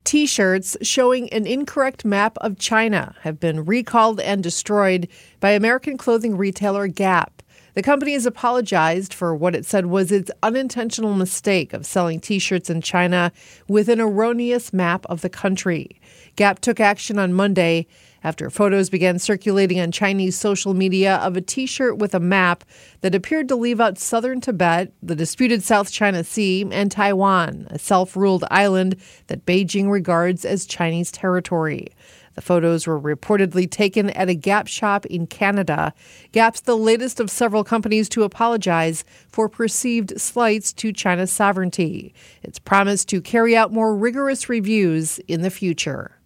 T-shirts showing an incorrect map of China have been recalled and destroyed by American clothing retailer Gap. The company has apologized for what it said was its unintentional mistake of selling T-shirts in China with an erroneous map of the country. Gap took action on Monday after photos began circulating on Chinese social media of a T-shirt with a map that appeared to leave out southern Tibet, the disputed South China Sea, and Taiwan, a self-ruled island that Beijing regards as Chinese territory. The photos were reportedly taken at a Gap shop in Canada. Gap's the latest of several companies to apologize for perceived slights to China's sovereignty. It's promised to carry out more rigorous reviews in the future.